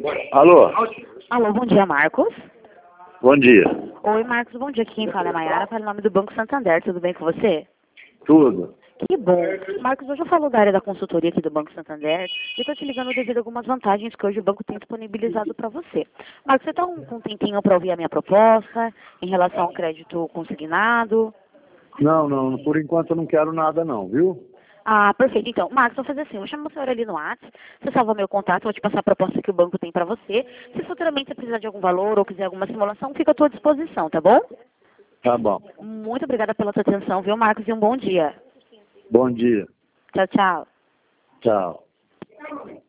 Alô? Alô, bom dia, Marcos. Bom dia. Oi, Marcos, bom dia. Aqui quem fala é Maiara, fala em nome do Banco Santander. Tudo bem com você? Tudo. Que bom. Marcos, hoje eu falo da área da consultoria aqui do Banco Santander e estou te ligando devido a algumas vantagens que hoje o banco tem disponibilizado para você. Marcos, você está com um tempinho para ouvir a minha proposta em relação ao crédito consignado? Não, por enquanto eu não quero nada não, viu? Ah, perfeito. Então, Marcos, vou fazer assim, eu chamo a senhora ali no WhatsApp, você salva meu contato, vou te passar a proposta que o banco tem para você. Se futuramente você precisar de algum valor ou quiser alguma simulação, fica à tua disposição, tá bom? Tá bom. Muito obrigada pela tua atenção, viu, Marcos, e um bom dia. Bom dia. Tchau, tchau. Tchau.